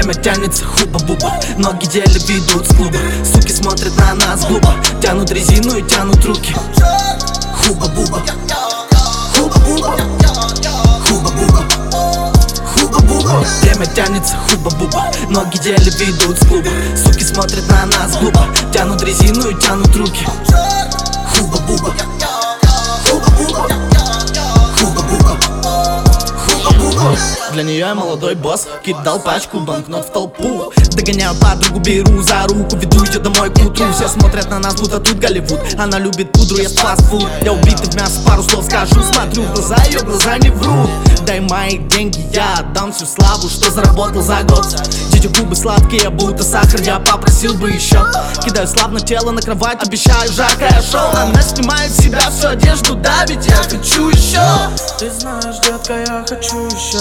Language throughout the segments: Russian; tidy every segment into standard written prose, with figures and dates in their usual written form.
Время тянется, хуба-буба, ноги еле ведут с клуба. Суки смотрят на нас глупо, тянут резину и тянут руки. Хуба-буба, хуба-буба, хуба-буба, хуба-буба. Время тянется, хуба-буба, ноги еле ведут с клуба. Суки смотрят на нас глупо, тянут резину и тянут руки. Хуба-буба, хуба-буба, хуба-буба, хуба-буба. Для нее я молодой босс, кидал пачку банкнот в толпу. Догоняю подругу, беру за руку, веду ее домой к утру. Все смотрят на нас, будто тут Голливуд. Она любит пудру, я фастфуд. Я убитый в мясо, пару слов скажу. Смотрю в глаза, ее глаза не врут. Дай мои деньги, я отдам всю славу, что заработал за год. Дети губы сладкие, будто сахар, я попросил бы еще. Кидаю славно тело на кровать, обещаю жаркое шоу. Она снимает с себя всю одежду, да, ведь я хочу еще. Ты знаешь, детка, я хочу еще.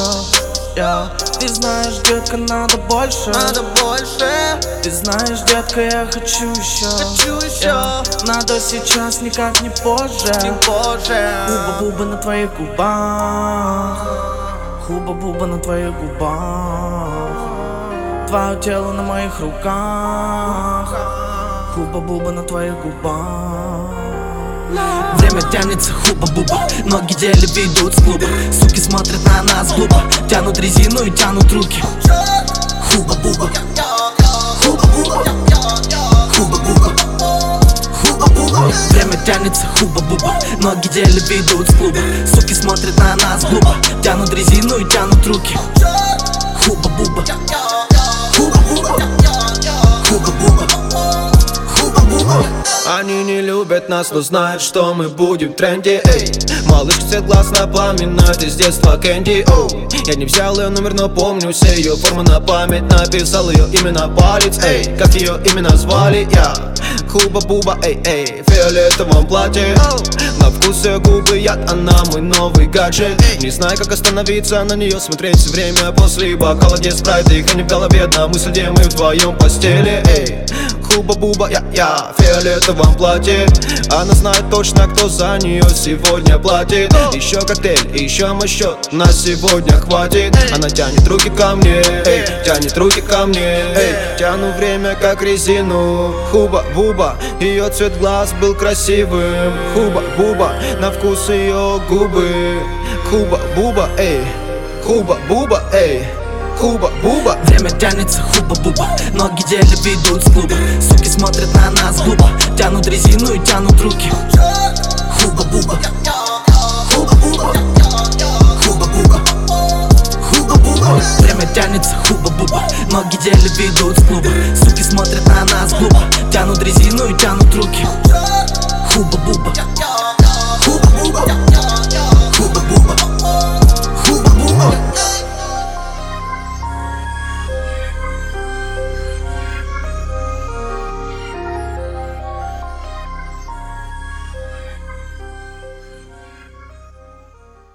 Ты знаешь, детка, надо больше. Ты знаешь, детка, я хочу еще. Надо сейчас, никак не позже. Хуба-буба на твоих губах. Хуба-буба на твоих губах. Твое тело на моих руках. Хуба-буба на твоих губах. Время тянется, хуба-буба, ноги еле ведут с клуба. Суки смотрят на нас глупо, тянут резину и тянут руки. Хуба-буба, хуба-буба, хуба-буба, хуба-буба. Время тянется, хуба-буба, ноги еле ведут с клуба. Суки смотрят на нас глупо, тянут резину и тянут руки. Хуба-буба, хуба-буба, хуба-буба, хуба-буба. Они не любят нас, но знают, что мы будем в тренде. Эй, малышка цвет глаз на пламена, ты с детства Кэнди. Я не взял ее номер, но помню все ее формы на память. Написал ее имя на палец, эй, как ее именно звали, я Хуба-буба, эй, в фиолетовом платье. На вкус ее губы яд, она мой новый гаджет. Не знаю, как остановиться на нее, смотреть все время после бокала, где спрайт. Их не в голове, одна мысль, где мы вдвоем в постели, эй. Хуба-буба, я в фиолетовом платье. Она знает точно, кто за нее сегодня платит. Еще коктейль, еще мой счет на сегодня хватит. Она тянет руки ко мне, эй, тянет руки ко мне, эй. Тяну время как резину. Хуба-буба, ее цвет глаз был красивым. Хуба-буба, на вкус ее губы. Хуба-буба, эй, хуба-буба, эй. Хуба-буба. Время тянется, хуба-буба, ноги еле ведут с клуба. Суки смотрят на нас глупо, тянут резину и тянут руки. Хуба-буба, хуба-буба, хуба-буба, хуба-буба. Время тянется, хуба-буба, ноги еле ведут с клуба. Суки смотрят на нас глупо, тянут резину и тянут руки. Хуба-буба, хуба-буба.